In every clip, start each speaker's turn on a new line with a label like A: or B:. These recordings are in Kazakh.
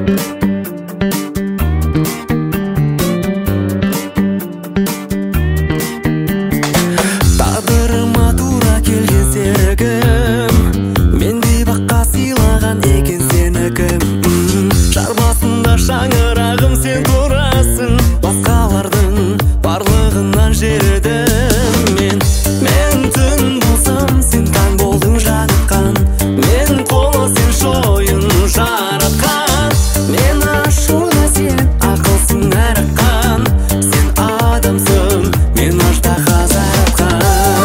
A: Тағдырыма тура келген серігім, менде баққа сыйлаған екен сені кім. Жар басында шаңырағым сен турасың, басқалардың барлығынан жердім мен. Мен түн болсам сен таң болдың жаныққан, мен қолы сен шойын жаратқан. Мен ашуда сен ақылсың әріқан, сен адамсың, мен аждаһа жаратқан.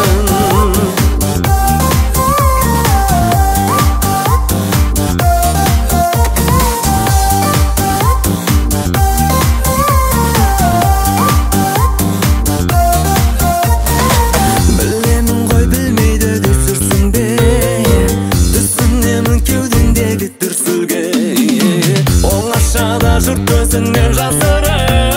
A: Білемін ғой білмейді деп жүрсің бе, түсінемін кеудеңдегі дүрсілге. Оңашада жұрт көзінен жасырып